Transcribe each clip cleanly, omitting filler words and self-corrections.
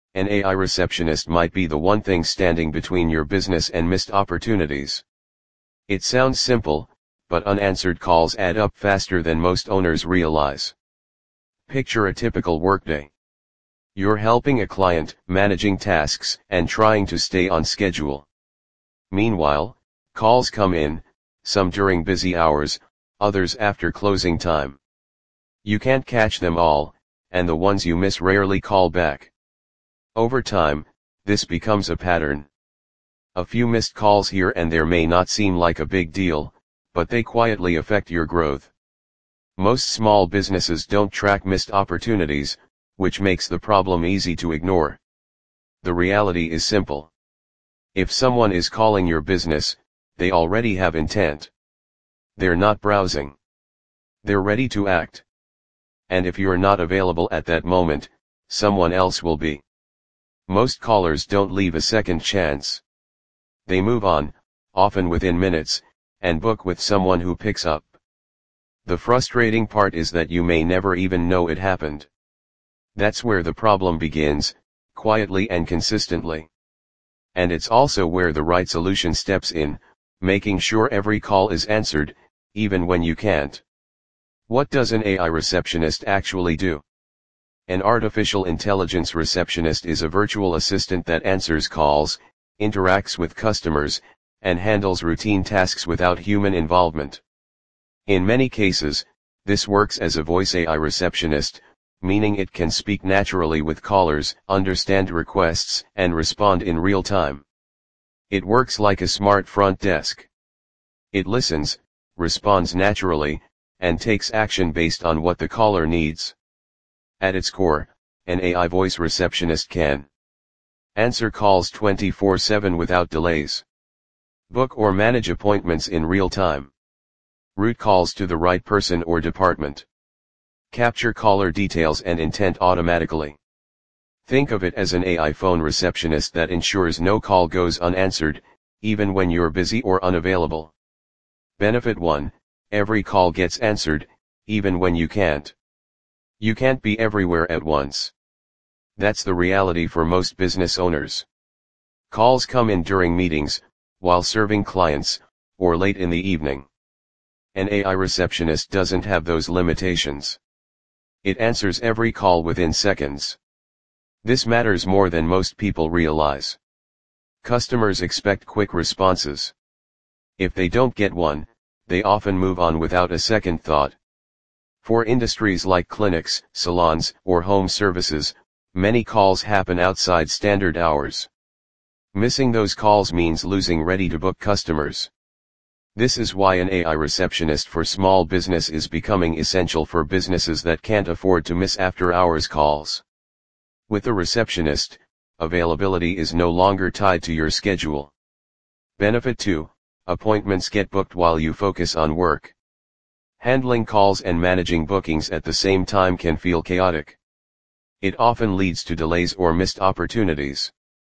An AI receptionist might be the one thing standing between your business and missed opportunities. It sounds simple, but unanswered calls add up faster than most owners realize. Picture a typical workday. You're helping a client, managing tasks, and trying to stay on schedule. Meanwhile, calls come in, some during busy hours, others after closing time. You can't catch them all, and the ones you miss rarely call back. Over time, this becomes a pattern. A few missed calls here and there may not seem like a big deal, but they quietly affect your growth. Most small businesses don't track missed opportunities, which makes the problem easy to ignore. The reality is simple. If someone is calling your business, they already have intent. They're not browsing. They're ready to act. And if you're not available at that moment, someone else will be. Most callers don't leave a second chance. They move on, often within minutes, and book with someone who picks up. The frustrating part is that you may never even know it happened. That's where the problem begins, quietly and consistently. And it's also where the right solution steps in, making sure every call is answered, even when you can't. What does an AI receptionist actually do? An artificial intelligence receptionist is a virtual assistant that answers calls, interacts with customers, and handles routine tasks without human involvement. In many cases, this works as a voice AI receptionist, meaning it can speak naturally with callers, understand requests, and respond in real time. It works like a smart front desk. It listens, responds naturally, and takes action based on what the caller needs. At its core, an AI voice receptionist can answer calls 24/7 without delays, book or manage appointments in real time, route calls to the right person or department, capture caller details and intent automatically. Think of it as an AI phone receptionist that ensures no call goes unanswered, even when you're busy or unavailable. Benefit 1. Every call gets answered, even when you can't. You can't be everywhere at once. That's the reality for most business owners. Calls come in during meetings, while serving clients, or late in the evening. An AI receptionist doesn't have those limitations. It answers every call within seconds. This matters more than most people realize. Customers expect quick responses. If they don't get one, they often move on without a second thought. For industries like clinics, salons, or home services, many calls happen outside standard hours. Missing those calls means losing ready-to-book customers. This is why an AI receptionist for small business is becoming essential for businesses that can't afford to miss after-hours calls. With a receptionist, availability is no longer tied to your schedule. Benefit 2. Appointments get booked while you focus on work. Handling calls and managing bookings at the same time can feel chaotic. It often leads to delays or missed opportunities.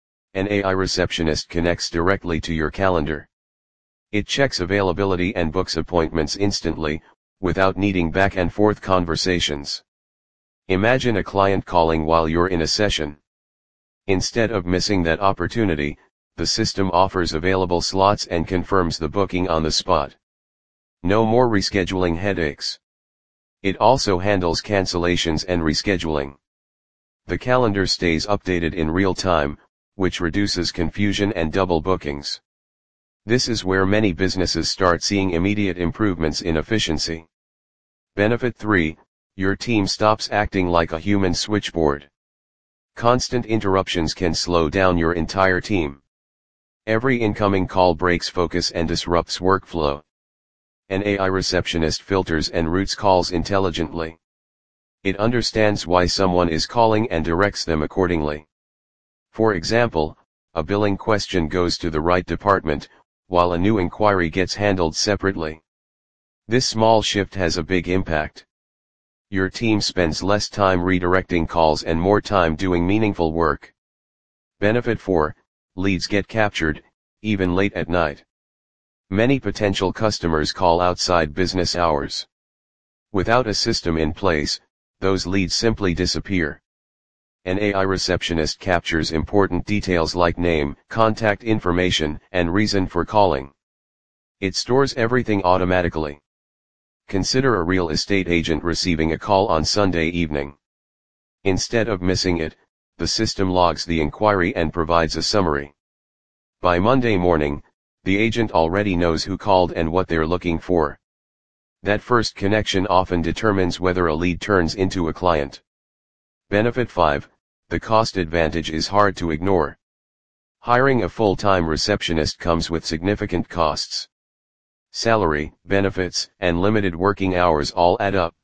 An AI receptionist connects directly to your calendar. It checks availability and books appointments instantly, without needing back and forth conversations. Imagine a client calling while you're in a session. Instead of missing that opportunity, the system offers available slots and confirms the booking on the spot. No more rescheduling headaches. It also handles cancellations and rescheduling. The calendar stays updated in real time, which reduces confusion and double bookings. This is where many businesses start seeing immediate improvements in efficiency. Benefit 3. Your team stops acting like a human switchboard. Constant interruptions can slow down your entire team. Every incoming call breaks focus and disrupts workflow. An AI receptionist filters and routes calls intelligently. It understands why someone is calling and directs them accordingly. For example, a billing question goes to the right department, while a new inquiry gets handled separately. This small shift has a big impact. Your team spends less time redirecting calls and more time doing meaningful work. Benefit 4. Leads get captured, even late at night. Many potential customers call outside business hours. Without a system in place, those leads simply disappear. An AI receptionist captures important details like name, contact information, and reason for calling. It stores everything automatically. Consider a real estate agent receiving a call on Sunday evening. Instead of missing it, the system logs the inquiry and provides a summary. By Monday morning, the agent already knows who called and what they're looking for. That first connection often determines whether a lead turns into a client. Benefit 5. The cost advantage is hard to ignore. Hiring a full-time receptionist comes with significant costs. Salary, benefits, and limited working hours all add up.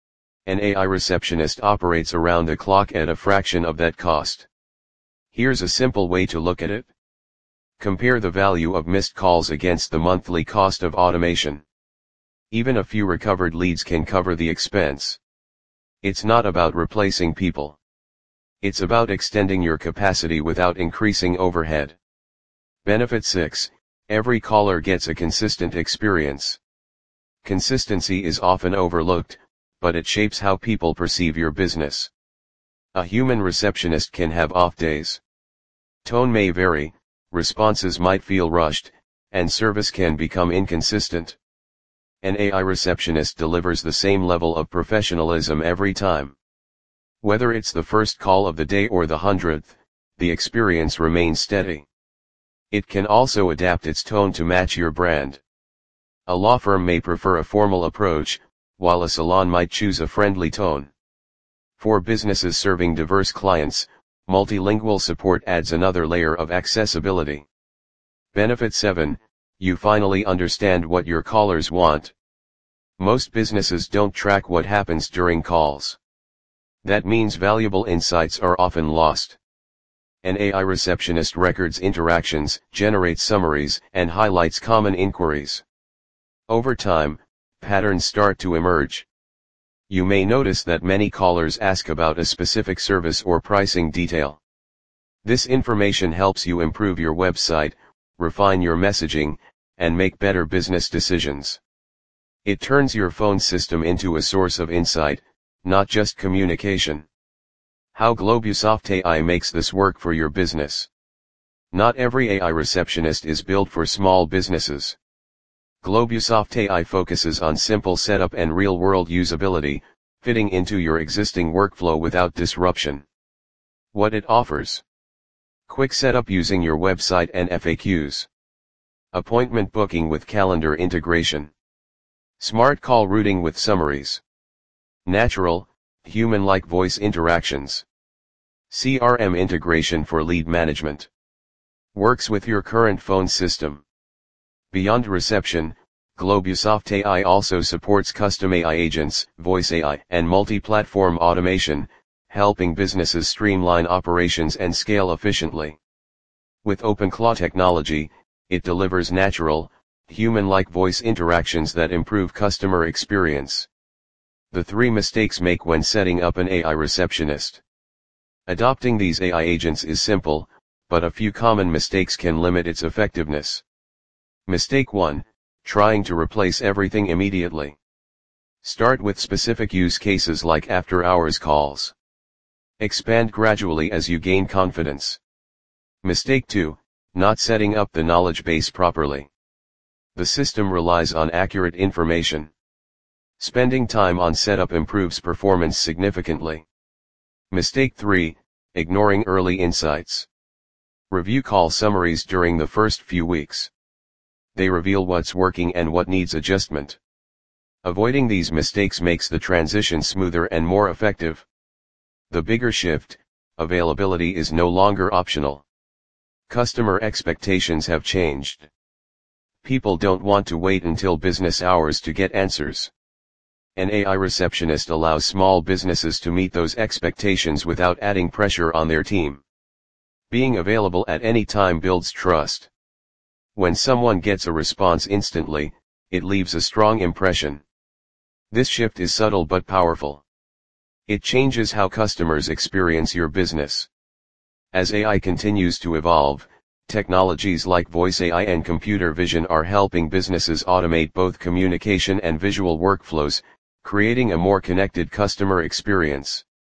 An AI receptionist operates around the clock at a fraction of that cost. Here's a simple way to look at it. Compare the value of missed calls against the monthly cost of automation. Even a few recovered leads can cover the expense. It's not about replacing people. It's about extending your capacity without increasing overhead. Benefit 6. Every caller gets a consistent experience. Consistency is often overlooked, but it shapes how people perceive your business. A human receptionist can have off days. Tone may vary, responses might feel rushed, and service can become inconsistent. An AI receptionist delivers the same level of professionalism every time. Whether it's the first call of the day or the 100th, the experience remains steady. It can also adapt its tone to match your brand. A law firm may prefer a formal approach, while a salon might choose a friendly tone. For businesses serving diverse clients, multilingual support adds another layer of accessibility. Benefit 7. You finally understand what your callers want. Most businesses don't track what happens during calls. That means valuable insights are often lost. An AI receptionist records interactions, generates summaries, and highlights common inquiries. Over time, patterns start to emerge. You may notice that many callers ask about a specific service or pricing detail. This information helps you improve your website, refine your messaging, and make better business decisions. It turns your phone system into a source of insight, not just communication. How Globusoft AI makes this work for your business. Not every AI receptionist is built for small businesses. Globusoft AI focuses on simple setup and real-world usability, fitting into your existing workflow without disruption. What it offers: quick setup using your website and FAQs. Appointment booking with calendar integration. Smart call routing with summaries. Natural, human-like voice interactions. CRM integration for lead management. Works with your current phone system. Beyond reception, Globusoft AI also supports custom AI agents, voice AI, and multi-platform automation, helping businesses streamline operations and scale efficiently. With OpenClaw technology, it delivers natural, human-like voice interactions that improve customer experience. The 3 mistakes make when setting up an AI receptionist. Adopting these AI agents is simple, but a few common mistakes can limit its effectiveness. Mistake 1. Trying to replace everything immediately. Start with specific use cases like after-hours calls. Expand gradually as you gain confidence. Mistake 2. Not setting up the knowledge base properly. The system relies on accurate information. Spending time on setup improves performance significantly. Mistake 3. Ignoring early insights. Review call summaries during the first few weeks. They reveal what's working and what needs adjustment. Avoiding these mistakes makes the transition smoother and more effective. The bigger shift: availability is no longer optional. Customer expectations have changed. People don't want to wait until business hours to get answers. An AI receptionist allows small businesses to meet those expectations without adding pressure on their team. Being available at any time builds trust. When someone gets a response instantly, it leaves a strong impression. This shift is subtle but powerful. It changes how customers experience your business. As AI continues to evolve, technologies like voice AI and computer vision are helping businesses automate both communication and visual workflows, creating a more connected customer experience.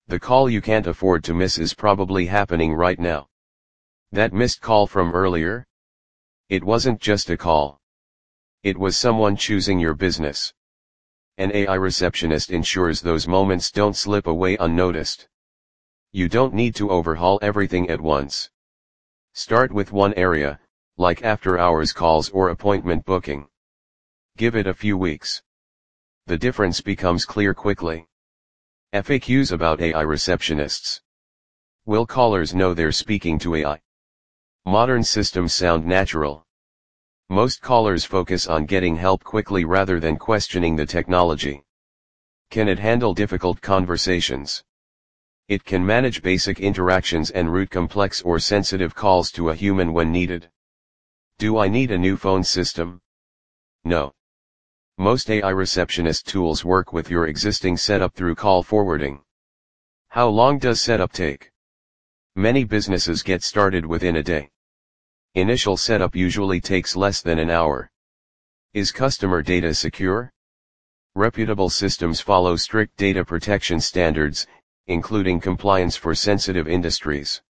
The call you can't afford to miss is probably happening right now. That missed call from earlier? It wasn't just a call. It was someone choosing your business. An AI receptionist ensures those moments don't slip away unnoticed. You don't need to overhaul everything at once. Start with one area, like after-hours calls or appointment booking. Give it a few weeks. The difference becomes clear quickly. FAQs about AI receptionists. Will callers know they're speaking to AI? Modern systems sound natural. Most callers focus on getting help quickly rather than questioning the technology. Can it handle difficult conversations? It can manage basic interactions and route complex or sensitive calls to a human when needed. Do I need a new phone system? No. Most AI receptionist tools work with your existing setup through call forwarding. How long does setup take? Many businesses get started within a day. Initial setup usually takes less than an hour. Is customer data secure? Reputable systems follow strict data protection standards, including compliance for sensitive industries.